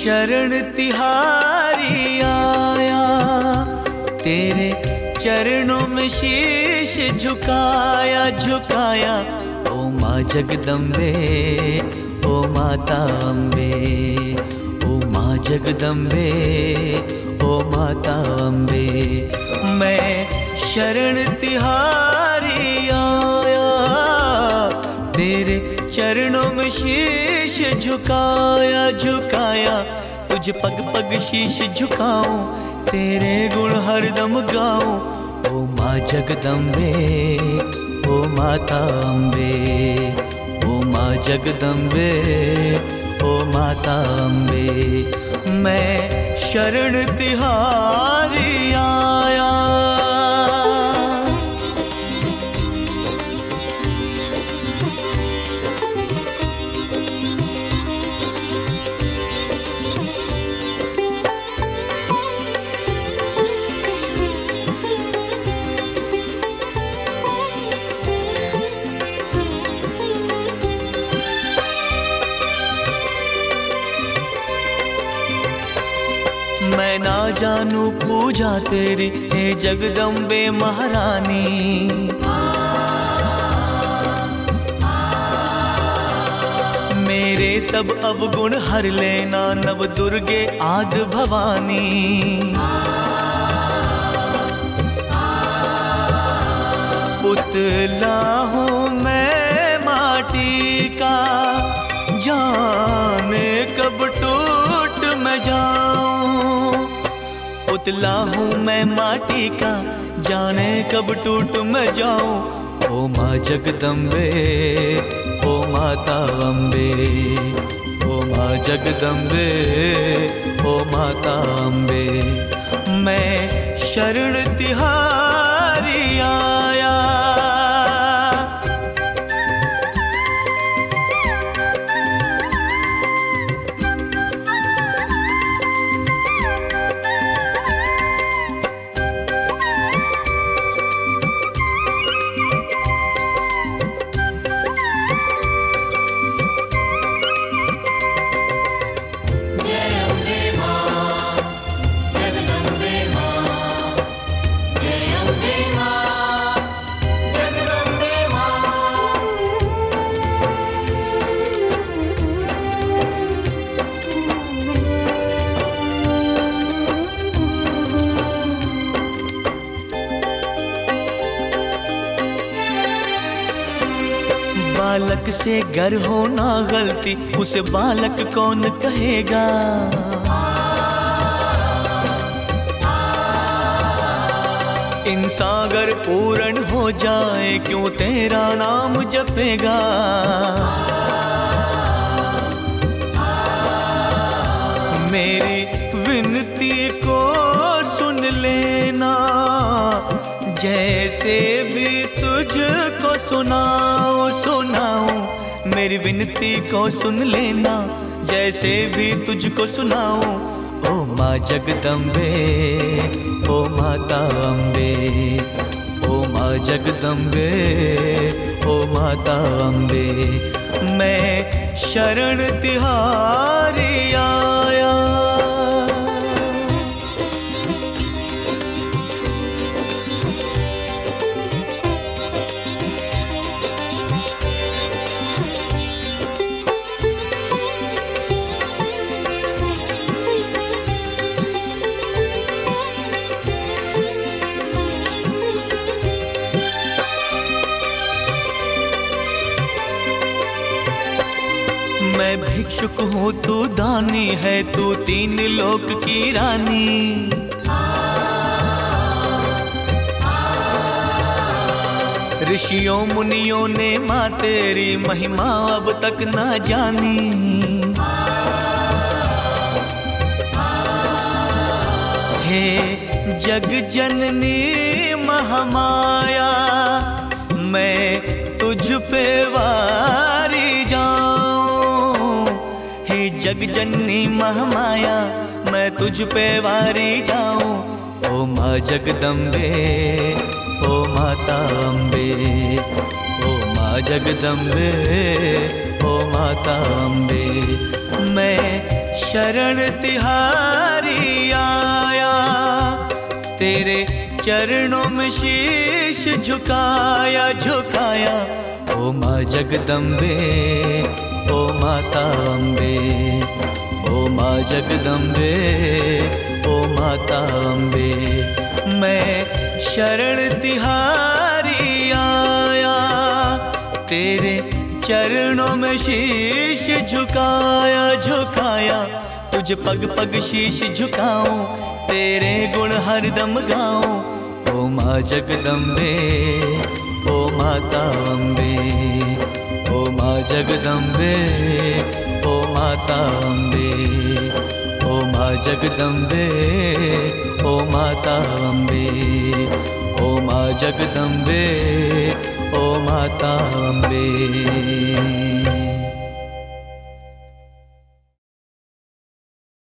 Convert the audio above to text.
शरण तिहारी आया, तेरे चरणों में शीश झुकाया झुकाया। ओ माँ जगदम्बे, ओ माता अम्बे, ओ माँ जगदम्बे, ओ माता अम्बे। मैं शरण तिहारी आया, तेरे चरणों में शीश झुकाया झुकाया। तुझे पग पग शीश झुकाऊं, तेरे गुण हरदम गाऊं। ओ माँ जगदम्बे, ओ माता अम्बे, ओ माँ जगदम्बे, ओ माता अम्बे। मैं शरण तिहारी आया। मैं ना जानू पूजा तेरी, हे जगदम्बे महारानी। मेरे सब अवगुण हर लेना, नव दुर्गे आद भवानी। पुतला हूँ मैं माटी का, जाने कब टूट मैं जाऊं। पुतला हूँ मैं माटी का, जाने कब टूट मैं जाऊं। ओ माँ जगदम्बे, ओ माता अम्बे, ओ माँ जगदम्बे, ओ माता अम्बे। मैं शरण तिहारी आया। बालक से गर हो ना गलती, उसे बालक कौन कहेगा। इंसान अगर पूर्ण हो जाए, क्यों तेरा नाम जपेगा। मेरी विनती को सुन लेना, जैसे भी तुझको सुनाऊं सुनाऊं। मेरी विनती को सुन लेना, जैसे भी तुझको सुनाऊं। ओ माँ जगदम्बे, ओ माता अम्बे, ओ माँ जगदम्बे, ओ माता अम्बे। मैं शरण तिहारी आया। मैं भिक्षुक हूँ, तू दानी है, तू तीन लोक की रानी। ऋषियों मुनियों ने माँ तेरी महिमा अब तक ना जानी। हे जग जननी महामाया, मैं तुझ पे वारी जाऊं। हे जग जननी महामाया, मैं तुझ पे वारी जाऊं। ओ माँ जगदम्बे, ओ माता अम्बे, ओ माँ जगदम्बे, ओ माता अम्बे। मैं शरण तिहारी आया, तेरे चरणों में शीश झुकाया झुकाया। ओ माँ जगदम्बे, ओ माता अम्बे, ओ माँ जगदम्बे, ओ माता अम्बे। मैं शरण तिहारी आया, तेरे चरणों में शीश झुकाया झुकाया। तुझ पग पग शीश झुकाऊं, तेरे गुण हरदम गाऊं। ओ माँ जगदम्बे, ओ माता अम्बे, ओ माँ जगदम्बे, ओ माता अम्बे, ओ माँ जगदम्बे, ओ माता अम्बे, ओ माँ जगदम्बे, ओ माता अम्बे।